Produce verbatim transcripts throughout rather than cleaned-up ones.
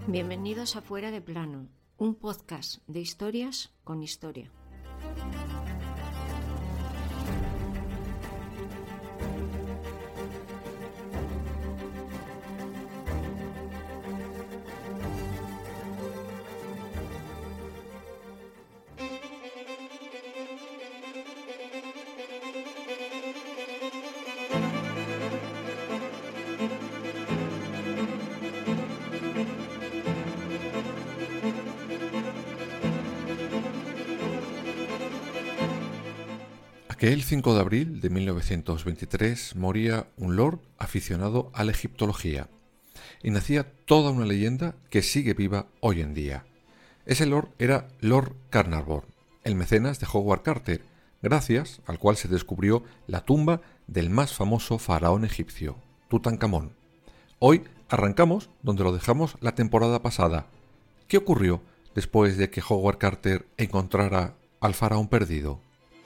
Bienvenidos a Fuera de Plano, un podcast de historias con historia. Aquel cinco de abril de mil novecientos veintitrés moría un lord aficionado a la egiptología y nacía toda una leyenda que sigue viva hoy en día. Ese lord era Lord Carnarvon, el mecenas de Howard Carter, gracias al cual se descubrió la tumba del más famoso faraón egipcio, Tutankamón. Hoy arrancamos donde lo dejamos la temporada pasada. ¿Qué ocurrió después de que Howard Carter encontrara al faraón perdido?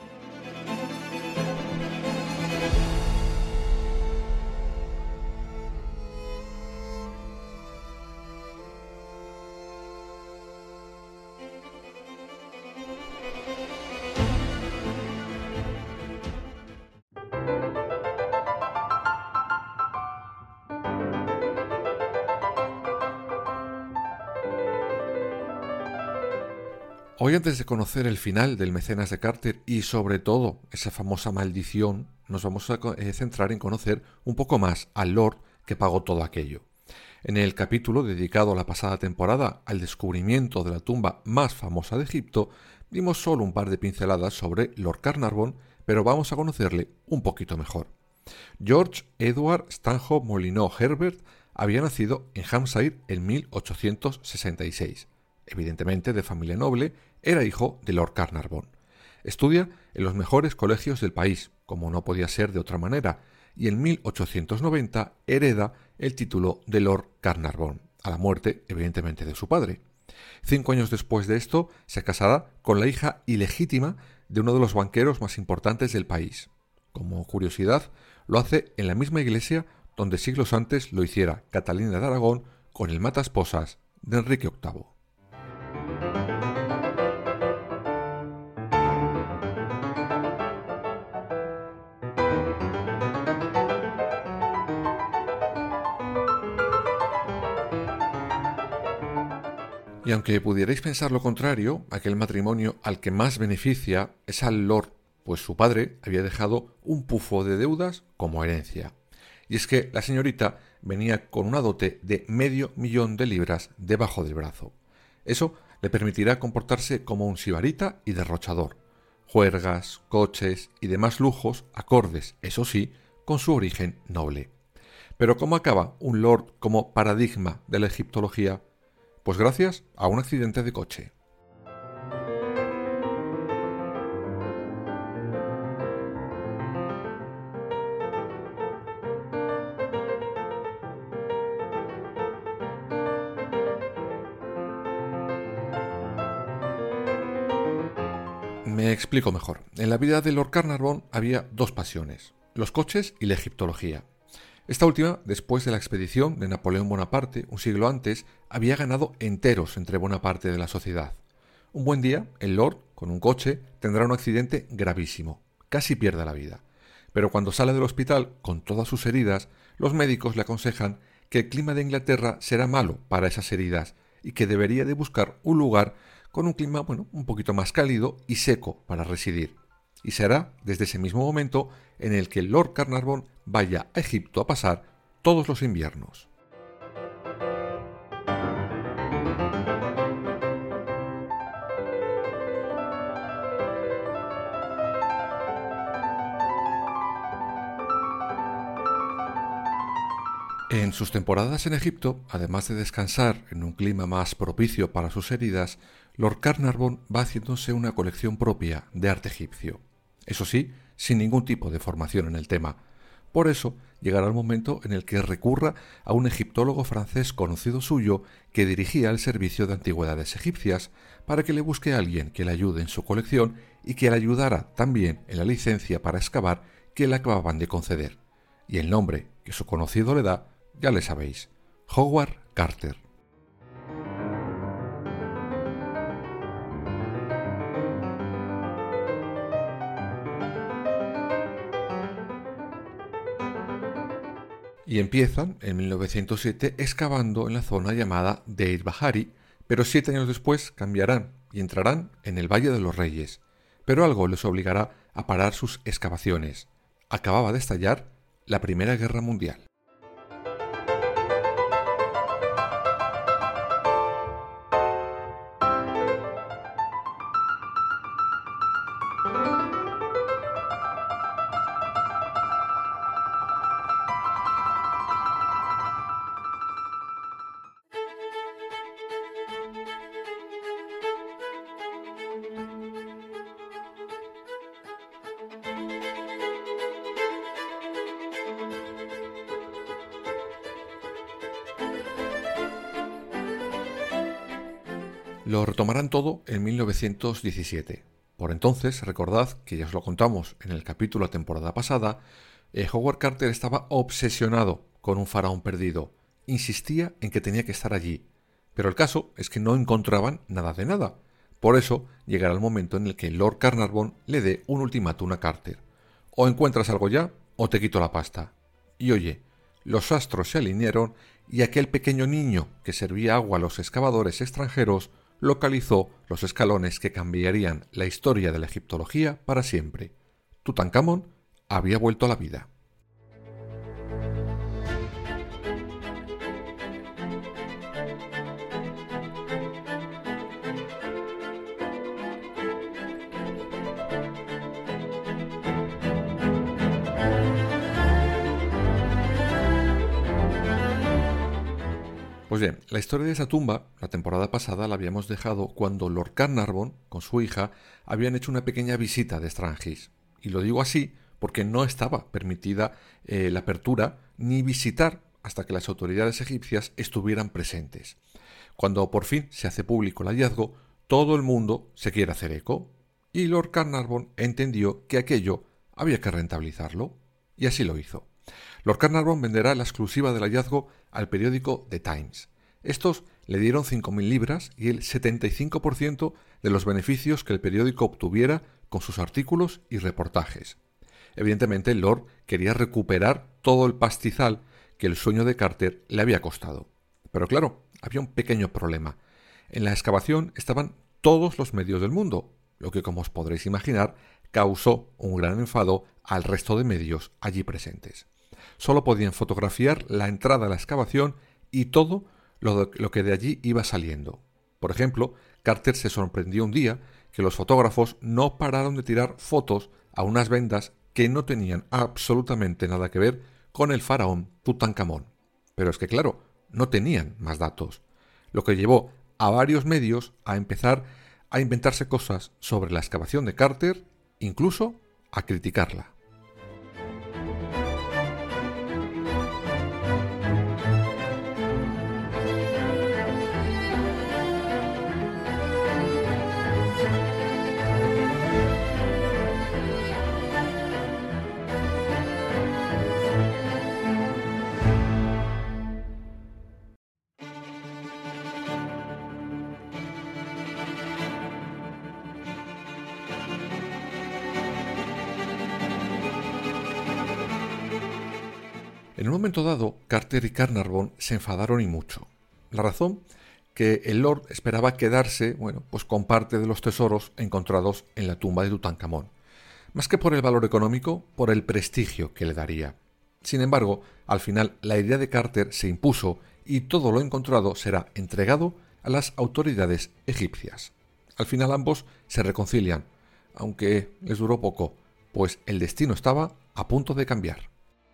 Hoy, antes de conocer el final del mecenas de Carter y sobre todo esa famosa maldición, nos vamos a centrar en conocer un poco más al Lord que pagó todo aquello. En el capítulo dedicado a la pasada temporada al descubrimiento de la tumba más famosa de Egipto, dimos solo un par de pinceladas sobre Lord Carnarvon, pero vamos a conocerle un poquito mejor. George Edward Stanhope Molyneux Herbert había nacido en Hampshire en mil ochocientos sesenta y seis. Evidentemente de familia noble, era hijo de Lord Carnarvon. Estudia en los mejores colegios del país, como no podía ser de otra manera, y en mil ochocientos noventa hereda el título de Lord Carnarvon, a la muerte, evidentemente, de su padre. Cinco años después de esto, se casará con la hija ilegítima de uno de los banqueros más importantes del país. Como curiosidad, lo hace en la misma iglesia donde siglos antes lo hiciera Catalina de Aragón con el mataesposas de Enrique octavo. Y aunque pudierais pensar lo contrario, aquel matrimonio al que más beneficia es al Lord, pues su padre había dejado un pufo de deudas como herencia. Y es que la señorita venía con una dote de medio millón de libras debajo del brazo. Eso le permitirá comportarse como un sibarita y derrochador. Juergas, coches y demás lujos acordes, eso sí, con su origen noble. Pero ¿cómo acaba un Lord como paradigma de la egiptología? Pues gracias a un accidente de coche. Me explico mejor. En la vida de Lord Carnarvon había dos pasiones, los coches y la egiptología. Esta última, después de la expedición de Napoleón Bonaparte, un siglo antes, había ganado enteros entre buena parte de la sociedad. Un buen día, el Lord, con un coche, tendrá un accidente gravísimo. Casi pierde la vida. Pero cuando sale del hospital, con todas sus heridas, los médicos le aconsejan que el clima de Inglaterra será malo para esas heridas y que debería de buscar un lugar con un clima, bueno, un poquito más cálido y seco para residir. Y será desde ese mismo momento en el que el Lord Carnarvon vaya a Egipto a pasar todos los inviernos. En sus temporadas en Egipto, además de descansar en un clima más propicio para sus heridas, Lord Carnarvon va haciéndose una colección propia de arte egipcio. Eso sí, sin ningún tipo de formación en el tema. Por eso, llegará el momento en el que recurra a un egiptólogo francés conocido suyo que dirigía el servicio de antigüedades egipcias para que le busque a alguien que le ayude en su colección y que le ayudara también en la licencia para excavar que le acababan de conceder. Y el nombre que su conocido le da, ya le sabéis, Howard Carter. Y empiezan, en mil novecientos siete, excavando en la zona llamada Deir Bahari, pero siete años después cambiarán y entrarán en el Valle de los Reyes. Pero algo les obligará a parar sus excavaciones. Acababa de estallar la Primera Guerra Mundial. Lo retomarán todo en mil novecientos diecisiete. Por entonces, recordad que ya os lo contamos en el capítulo de la temporada pasada, eh, Howard Carter estaba obsesionado con un faraón perdido. Insistía en que tenía que estar allí. Pero el caso es que no encontraban nada de nada. Por eso llegará el momento en el que Lord Carnarvon le dé un ultimátum a Carter. O encuentras algo ya, o te quito la pasta. Y oye, los astros se alinearon y aquel pequeño niño que servía agua a los excavadores extranjeros localizó los escalones que cambiarían la historia de la egiptología para siempre. Tutankamón había vuelto a la vida. Pues bien, la historia de esa tumba, la temporada pasada la habíamos dejado cuando Lord Carnarvon, con su hija, habían hecho una pequeña visita de Strangis. Y lo digo así porque no estaba permitida eh, la apertura ni visitar hasta que las autoridades egipcias estuvieran presentes. Cuando por fin se hace público el hallazgo, todo el mundo se quiere hacer eco, y Lord Carnarvon entendió que aquello había que rentabilizarlo, y así lo hizo. Lord Carnarvon venderá la exclusiva del hallazgo al periódico The Times. Estos le dieron cinco mil libras y el setenta y cinco por ciento de los beneficios que el periódico obtuviera con sus artículos y reportajes. Evidentemente, el Lord quería recuperar todo el pastizal que el sueño de Carter le había costado. Pero claro, había un pequeño problema. En la excavación estaban todos los medios del mundo, lo que, como os podréis imaginar, causó un gran enfado al resto de medios allí presentes. Solo podían fotografiar la entrada a la excavación y todo lo, de, lo que de allí iba saliendo. Por ejemplo, Carter se sorprendió un día que los fotógrafos no pararon de tirar fotos a unas vendas que no tenían absolutamente nada que ver con el faraón Tutankamón. Pero es que claro, no tenían más datos, lo que llevó a varios medios a empezar a inventarse cosas sobre la excavación de Carter, incluso a criticarla. En un momento dado, Carter y Carnarvon se enfadaron y mucho. La razón, que el Lord esperaba quedarse, bueno, pues con parte de los tesoros encontrados en la tumba de Tutankamón. Más que por el valor económico, por el prestigio que le daría. Sin embargo, al final la idea de Carter se impuso y todo lo encontrado será entregado a las autoridades egipcias. Al final ambos se reconcilian, aunque les duró poco, pues el destino estaba a punto de cambiar.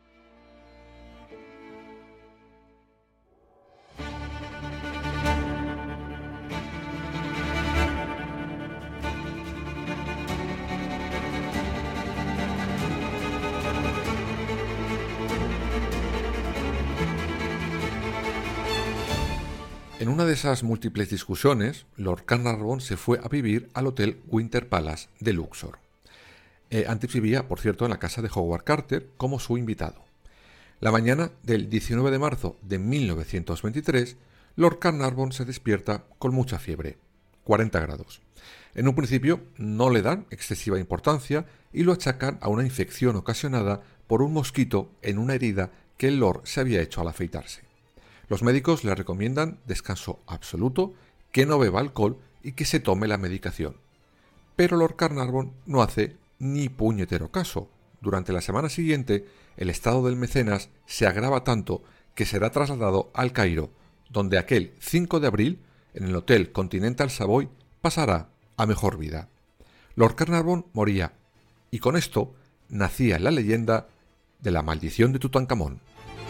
En una de esas múltiples discusiones, Lord Carnarvon se fue a vivir al Hotel Winter Palace de Luxor. Eh, antes vivía, por cierto, en la casa de Howard Carter como su invitado. La mañana del diecinueve de marzo de mil novecientos veintitrés, Lord Carnarvon se despierta con mucha fiebre, cuarenta grados. En un principio no le dan excesiva importancia y lo achacan a una infección ocasionada por un mosquito en una herida que el Lord se había hecho al afeitarse. Los médicos le recomiendan descanso absoluto, que no beba alcohol y que se tome la medicación. Pero Lord Carnarvon no hace ni puñetero caso. Durante la semana siguiente, el estado del mecenas se agrava tanto que será trasladado al Cairo, donde aquel cinco de abril, en el Hotel Continental Savoy, pasará a mejor vida. Lord Carnarvon moría, y con esto nacía la leyenda de la maldición de Tutankamón.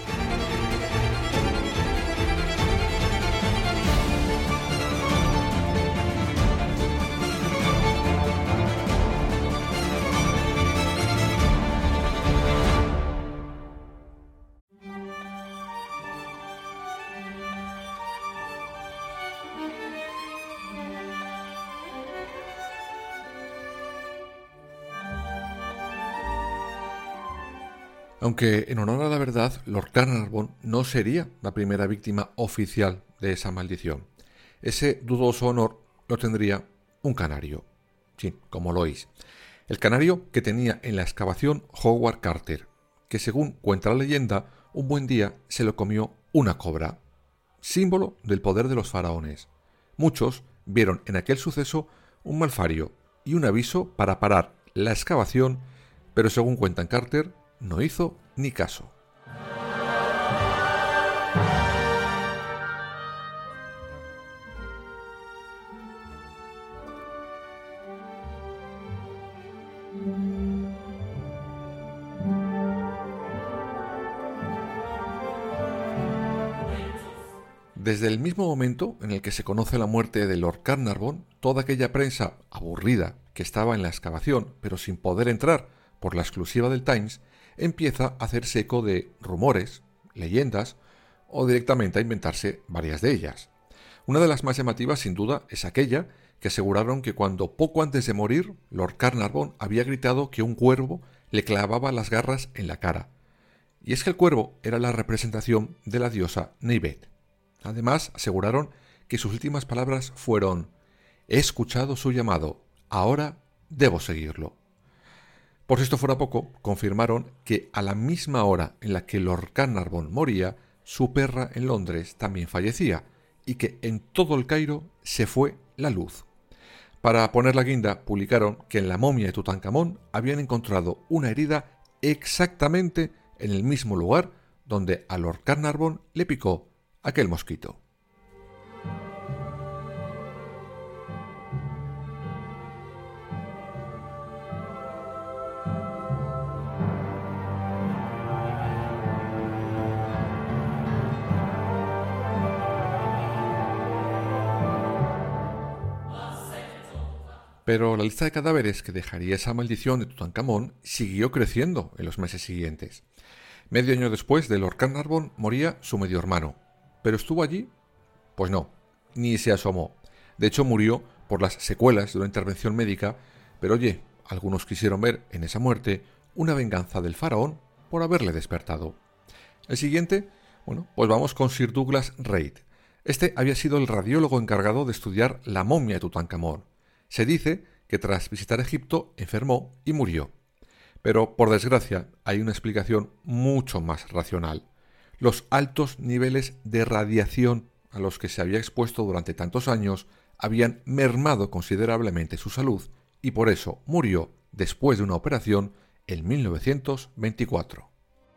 Aunque en honor a la verdad, Lord Carnarvon no sería la primera víctima oficial de esa maldición. Ese dudoso honor lo tendría un canario. Sí, como lo oís. El canario que tenía en la excavación Howard Carter, que según cuenta la leyenda, un buen día se lo comió una cobra, símbolo del poder de los faraones. Muchos vieron en aquel suceso un malfario y un aviso para parar la excavación, pero según cuentan Carter, no hizo ni caso. Desde el mismo momento en el que se conoce la muerte de Lord Carnarvon, toda aquella prensa aburrida que estaba en la excavación, pero sin poder entrar por la exclusiva del Times, empieza a hacerse eco de rumores, leyendas o directamente a inventarse varias de ellas. Una de las más llamativas, sin duda, es aquella que aseguraron que cuando poco antes de morir, Lord Carnarvon había gritado que un cuervo le clavaba las garras en la cara. Y es que el cuervo era la representación de la diosa Neibet. Además, aseguraron que sus últimas palabras fueron: «He escuchado su llamado, ahora debo seguirlo». Por si esto fuera poco, confirmaron que a la misma hora en la que Lord Carnarvon moría, su perra en Londres también fallecía, y que en todo el Cairo se fue la luz. Para poner la guinda, publicaron que en la momia de Tutankamón habían encontrado una herida exactamente en el mismo lugar donde a Lord Carnarvon le picó aquel mosquito. Pero la lista de cadáveres que dejaría esa maldición de Tutankamón siguió creciendo en los meses siguientes. Medio año después de Lord Carnarvon moría su medio hermano. ¿Pero estuvo allí? Pues no, ni se asomó. De hecho murió por las secuelas de una intervención médica, pero oye, algunos quisieron ver en esa muerte una venganza del faraón por haberle despertado. El siguiente, bueno, pues vamos con Sir Douglas Reid. Este había sido el radiólogo encargado de estudiar la momia de Tutankamón. Se dice que tras visitar Egipto enfermó y murió. Pero, por desgracia, hay una explicación mucho más racional. Los altos niveles de radiación a los que se había expuesto durante tantos años habían mermado considerablemente su salud y por eso murió después de una operación en mil novecientos veinticuatro.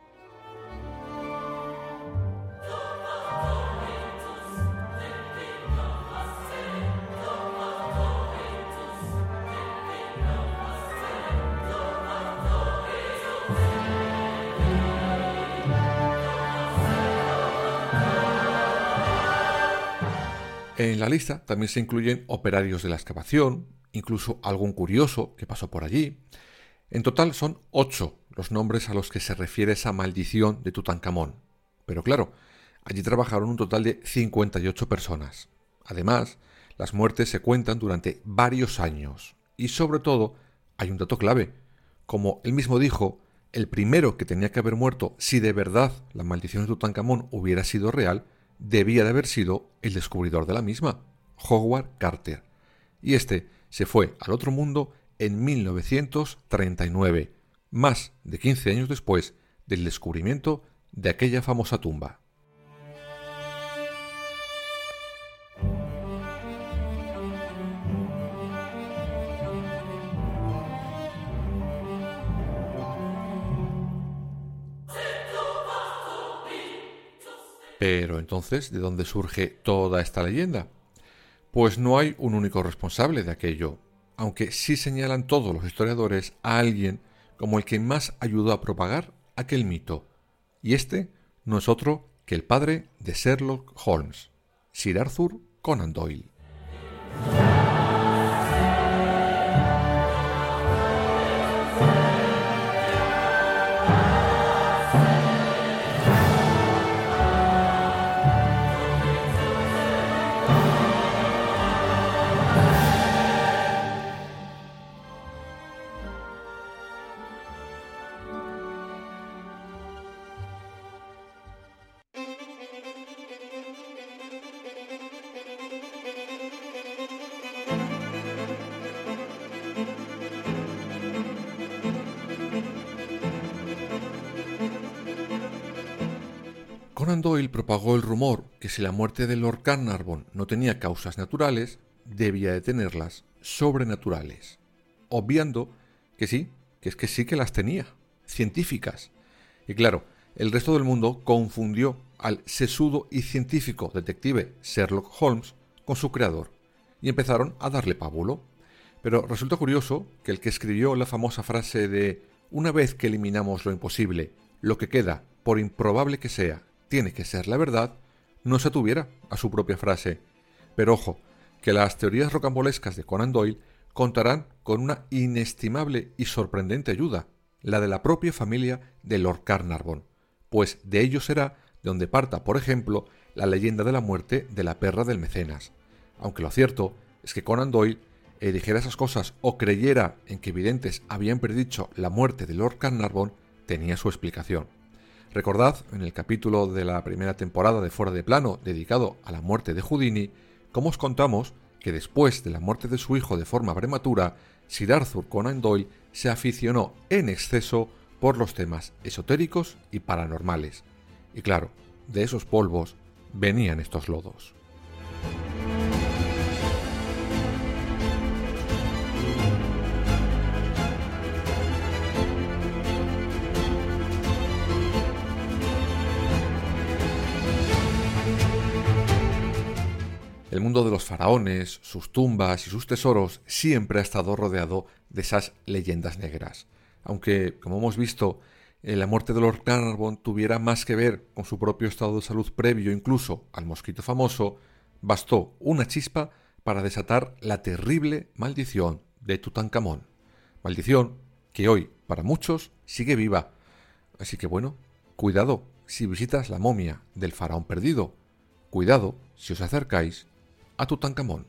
En la lista también se incluyen operarios de la excavación, incluso algún curioso que pasó por allí. En total son ocho los nombres a los que se refiere esa maldición de Tutankamón. Pero claro, allí trabajaron un total de cincuenta y ocho personas. Además, las muertes se cuentan durante varios años. Y sobre todo, hay un dato clave. Como él mismo dijo, el primero que tenía que haber muerto si de verdad la maldición de Tutankamón hubiera sido real, debía de haber sido el descubridor de la misma, Howard Carter. Y este se fue al otro mundo en mil novecientos treinta y nueve, más de quince años después del descubrimiento de aquella famosa tumba. Pero entonces, ¿de dónde surge toda esta leyenda? Pues no hay un único responsable de aquello, aunque sí señalan todos los historiadores a alguien como el que más ayudó a propagar aquel mito, y este no es otro que el padre de Sherlock Holmes, Sir Arthur Conan Doyle. Conan Doyle propagó el rumor que si la muerte de Lord Carnarvon no tenía causas naturales, debía de tenerlas sobrenaturales, obviando que sí, que es que sí que las tenía, científicas. Y claro, el resto del mundo confundió al sesudo y científico detective Sherlock Holmes con su creador, y empezaron a darle pábulo. Pero resulta curioso que el que escribió la famosa frase de «una vez que eliminamos lo imposible, lo que queda, por improbable que sea, tiene que ser la verdad», no se atuviera a su propia frase. Pero ojo, que las teorías rocambolescas de Conan Doyle contarán con una inestimable y sorprendente ayuda, la de la propia familia de Lord Carnarvon, pues de ello será de donde parta, por ejemplo, la leyenda de la muerte de la perra del mecenas. Aunque lo cierto es que Conan Doyle eh, dijera esas cosas o creyera en que videntes habían predicho la muerte de Lord Carnarvon, tenía su explicación. Recordad, en el capítulo de la primera temporada de Fuera de Plano dedicado a la muerte de Houdini, cómo os contamos que después de la muerte de su hijo de forma prematura, Sir Arthur Conan Doyle se aficionó en exceso por los temas esotéricos y paranormales. Y claro, de esos polvos venían estos lodos. El mundo de los faraones, sus tumbas y sus tesoros siempre ha estado rodeado de esas leyendas negras. Aunque, como hemos visto, eh, la muerte de Lord Carnarvon tuviera más que ver con su propio estado de salud previo incluso al mosquito famoso, bastó una chispa para desatar la terrible maldición de Tutankamón. Maldición que hoy, para muchos, sigue viva. Así que bueno, cuidado si visitas la momia del faraón perdido. Cuidado si os acercáis a Tutankamón.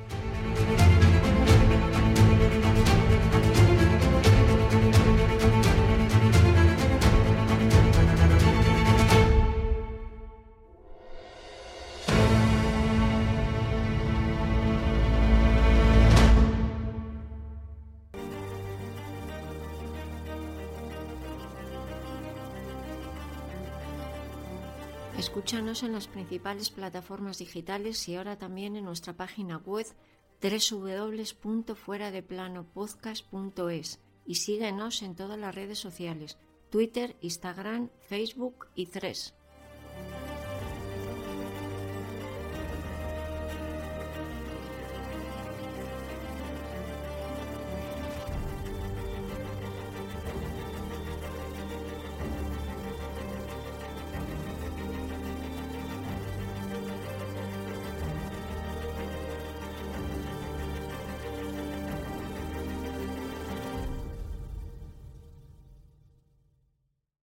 Escúchanos en las principales plataformas digitales y ahora también en nuestra página web doble u doble u doble u punto fuera de plano podcast punto es y síguenos en todas las redes sociales, Twitter, Instagram, Facebook y Threads.